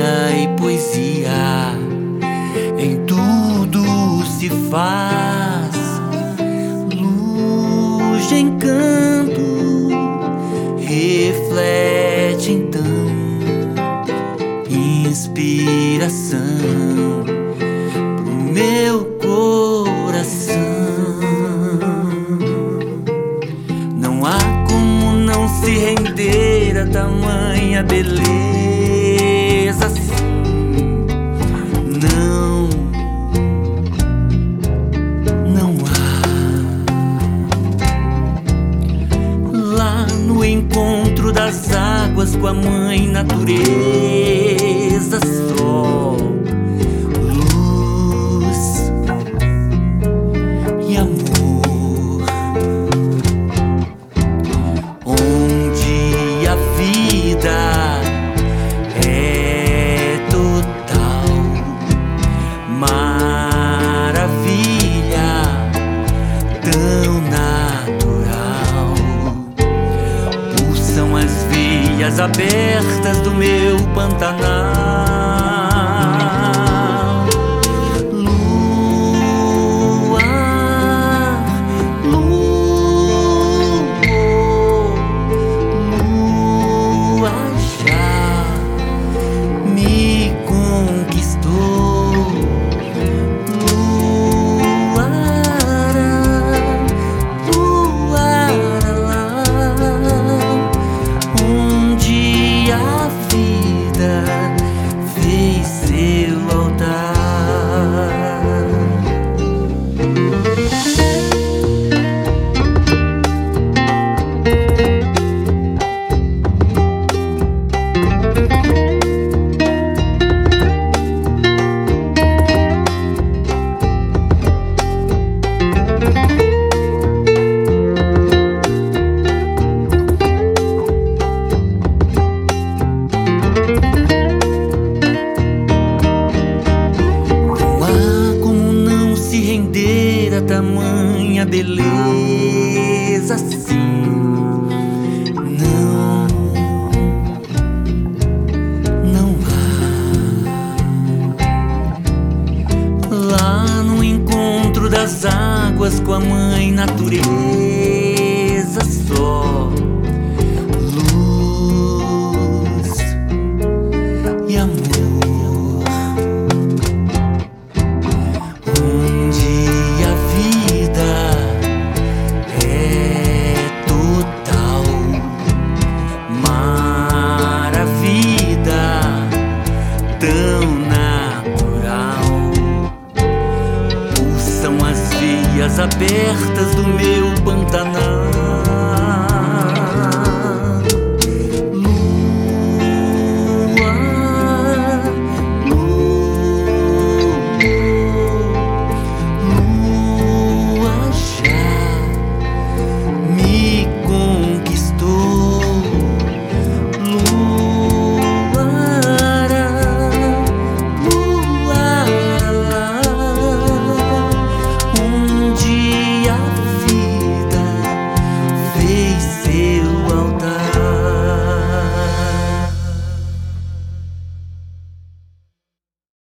alegria e poesia, em tudo se faz luz de encanto, reflete então inspiração pro meu coração. Não há como não se render a tamanha beleza assim. Não há. Lá no encontro das águas com a mãe natureza, sol, luz e amor, onde a vida é total maravilha, tão natural. Pulsam as veias abertas do meu Pantanal. Lua já me conquistou. Onde a vida fez seu altar. A tamanha beleza assim. Não há. Lá no encontro das águas com a mãe natureza, só luz e amor. Tão natural. Pulsam as veias abertas do meu Pantanal.